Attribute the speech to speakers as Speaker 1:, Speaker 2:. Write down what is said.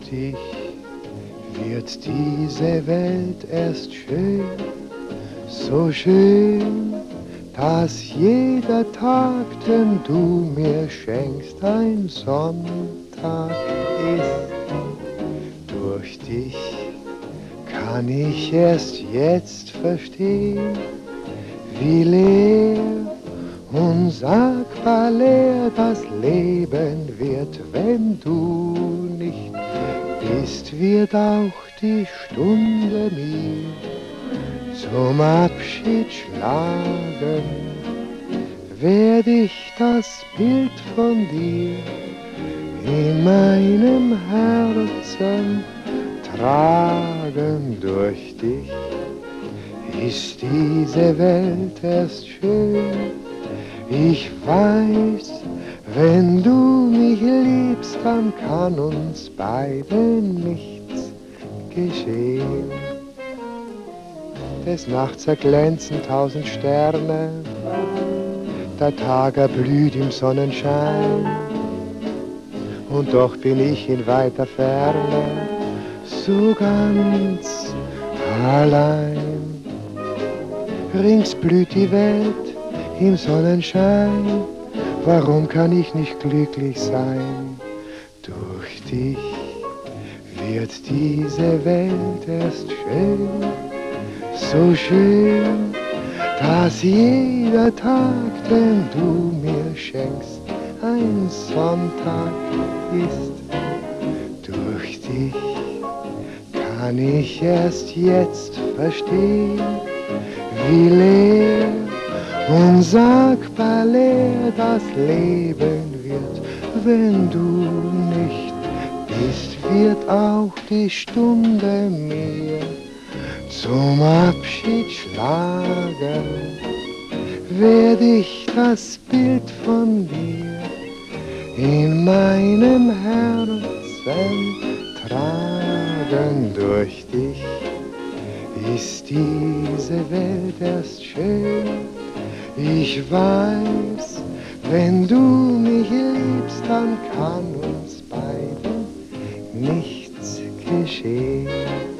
Speaker 1: dich wird diese Welt erst schön, so schön, dass jeder Tag, den du mir schenkst, ein Sonntag ist. Durch dich kann ich erst jetzt verstehen, wie leer, unsagbar leer das Leben wird, wenn du nicht bist, wird auch die Stunde mir zum Abschied schlagen, werd ich das Bild von dir in meinem Herzen tragen. Durch dich ist diese Welt erst schön. Ich weiß, wenn du mich liebst, dann kann uns beiden nichts geschehen. Des Nachts erglänzen 1000 Sterne, der Tag erblüht im Sonnenschein, und doch bin ich in weiter Ferne so ganz allein. Rings blüht die Welt im Sonnenschein, warum kann ich nicht glücklich sein? Durch dich wird diese Welt erst schön, so schön, dass jeder Tag, den du mir schenkst, ein Sonntag ist. Durch dich kann ich erst jetzt verstehen, wie leer, unsagbar leer das Leben wird, wenn du nicht bist, wird auch die Stunde mir zum Abschied schlagen, werd ich das Bild von dir in meinem Herzen tragen. Durch dich ist diese Welt erst schön. Ich weiß, wenn du mich liebst, dann kann uns beiden nichts geschehen.